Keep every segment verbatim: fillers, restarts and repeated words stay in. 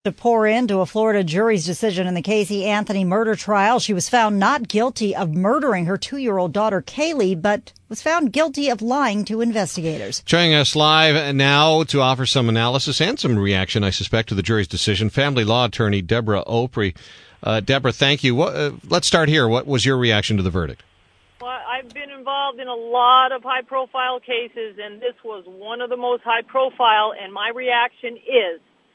To pour into a Florida jury's decision in the Casey Anthony murder trial. She was found not guilty of murdering her two-year-old daughter, Kaylee, but was found guilty of lying to investigators. Joining us live now to offer some analysis and some reaction, I suspect, to the jury's decision, family law attorney Deborah Opry. Uh, Deborah, thank you. What, uh, let's start here. What was your reaction to the verdict? Well, I've been involved in a lot of high-profile cases, and this was one of the most high-profile, and my reaction is,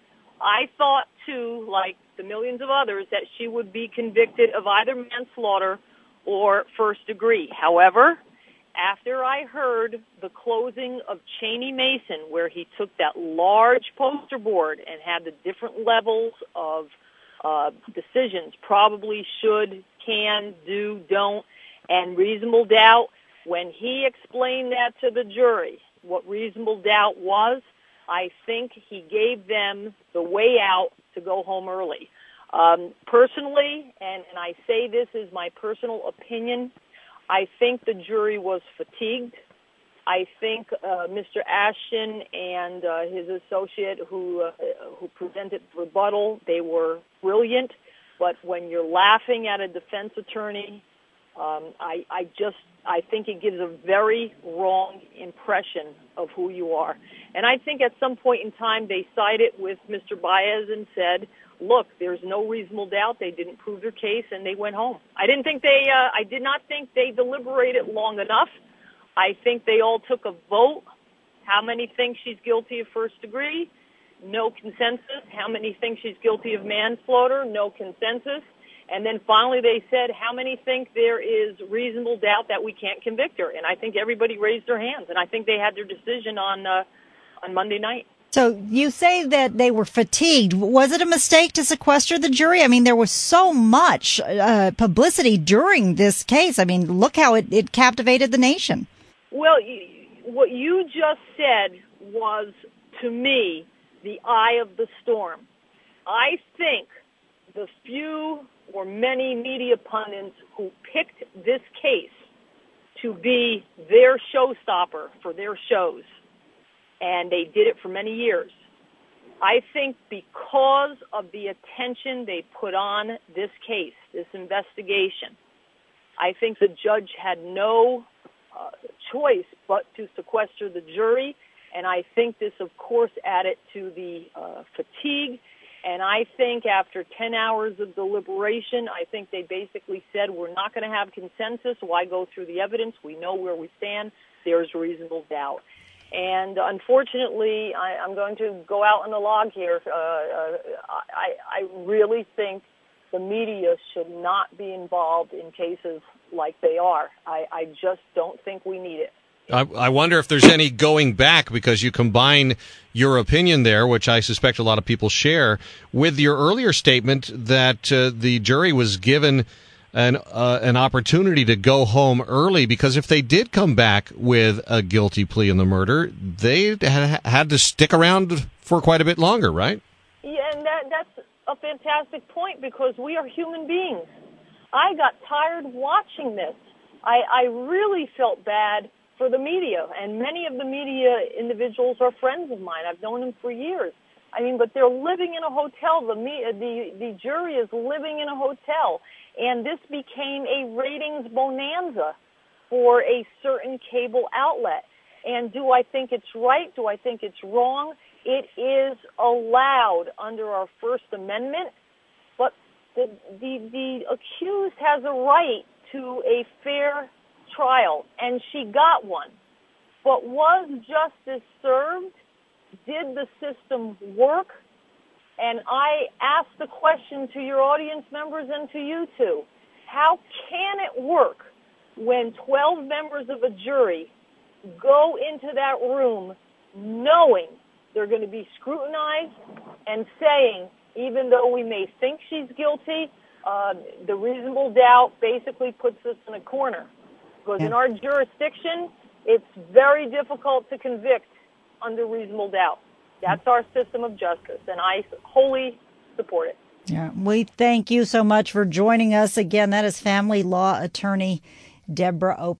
I thought, too, like the millions of others, that she would be convicted of either manslaughter or first degree. However, after I heard the closing of Cheney Mason, where he took that large poster board and had the different levels of uh, decisions, probably, should, can, do, don't, and reasonable doubt, when he explained that to the jury, what reasonable doubt was, I think he gave them the way out to go home early. Um, personally, and, and I say this is my personal opinion, I think the jury was fatigued. I think uh, Mister Ashton and uh, his associate who uh, who presented rebuttal, they were brilliant. But when you're laughing at a defense attorney, um, I, I just I think it gives a very wrong impression of who you are. And I think at some point in time they sided with Mister Baez and said, look, there's no reasonable doubt. They didn't prove their case, and they went home. I didn't think they, uh, I did not think they deliberated long enough. I think they all took a vote. How many think she's guilty of first degree? No consensus. How many think she's guilty of manslaughter? No consensus. And then finally they said, how many think there is reasonable doubt that we can't convict her? And I think everybody raised their hands, and I think they had their decision on uh, on Monday night. So you say that they were fatigued. Was it a mistake to sequester the jury? I mean, there was so much uh, publicity during this case. I mean, look how it, it captivated the nation. Well, what you just said was, to me, the eye of the storm. I think the few or many media pundits who picked this case to be their showstopper for their shows, and they did it for many years, I think because of the attention they put on this case, this investigation, I think the judge had no uh, choice but to sequester the jury, and I think this, of course, added to the uh, fatigue. And I think after ten hours of deliberation, I think they basically said, we're not going to have consensus. Why go through the evidence? We know where we stand. There's reasonable doubt. And unfortunately, I, I'm going to go out on a log here. Uh, uh, I, I really think the media should not be involved in cases like they are. I, I just don't think we need it. I, I wonder if there's any going back, because you combine your opinion there, which I suspect a lot of people share, with your earlier statement that uh, the jury was given an uh, an opportunity to go home early, because if they did come back with a guilty plea in the murder, they had, had to stick around for quite a bit longer, right? Yeah, and that, that's a fantastic point, because we are human beings. I got tired watching this. I, I really felt bad for the media, and many of the media individuals are friends of mine. I've known them for years. I mean, but they're living in a hotel. The me, the the jury is living in a hotel, and this became a ratings bonanza for a certain cable outlet. And do I think it's right? Do I think it's wrong? It is allowed under our First Amendment, but the the, the accused has a right to a fair trial, and she got one. But was justice served? Did the system work? And I ask the question to your audience members and to you too. How can it work when twelve members of a jury go into that room knowing they're going to be scrutinized and saying, even though we may think she's guilty, uh, the reasonable doubt basically puts us in a corner? Because in our jurisdiction, it's very difficult to convict under reasonable doubt. That's our system of justice, and I wholly support it. Yeah, we thank you so much for joining us again. That is family law attorney Deborah Opry.